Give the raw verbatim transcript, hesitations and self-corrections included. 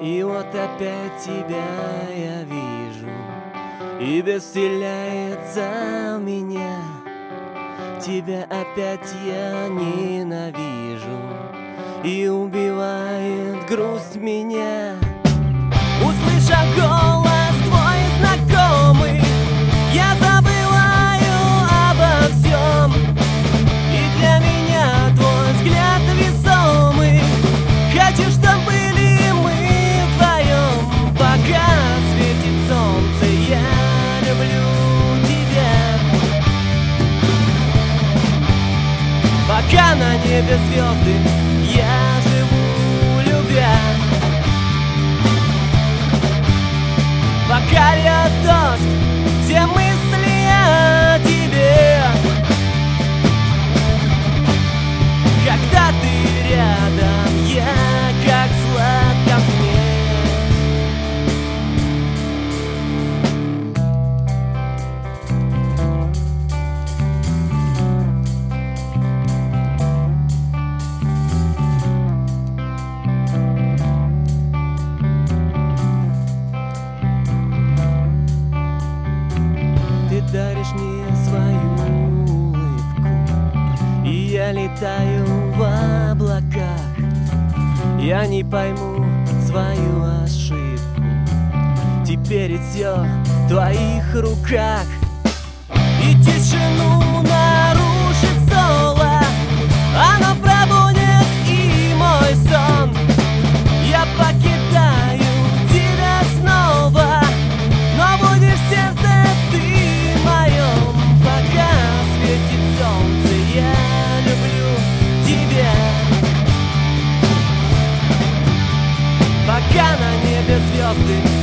И вот опять тебя я вижу, и вселяется в меня. Тебя опять я ненавижу, и убивает грусть меня. Услышав голос твой знакомый, я забываю обо всем. И для меня твой взгляд весомый. Хочу, чтоб были мы вдвоем, пока светит солнце. Я люблю тебя, пока на небе звезды. Я живу, любя, пока льет дождь, все мысли о тебе. Когда ты рядом, я как сладко в сне. Ты даришь мне свою улыбку, и я летаю в облаках. Я не пойму свою ошибку, теперь все в твоих руках. И тишину нарушит соло, оно пробудет и мой сон. Я покидаю тебя снова, но будешь в сердце ты моем, пока светит солнце. Я люблю тебя, пока на небе звезды.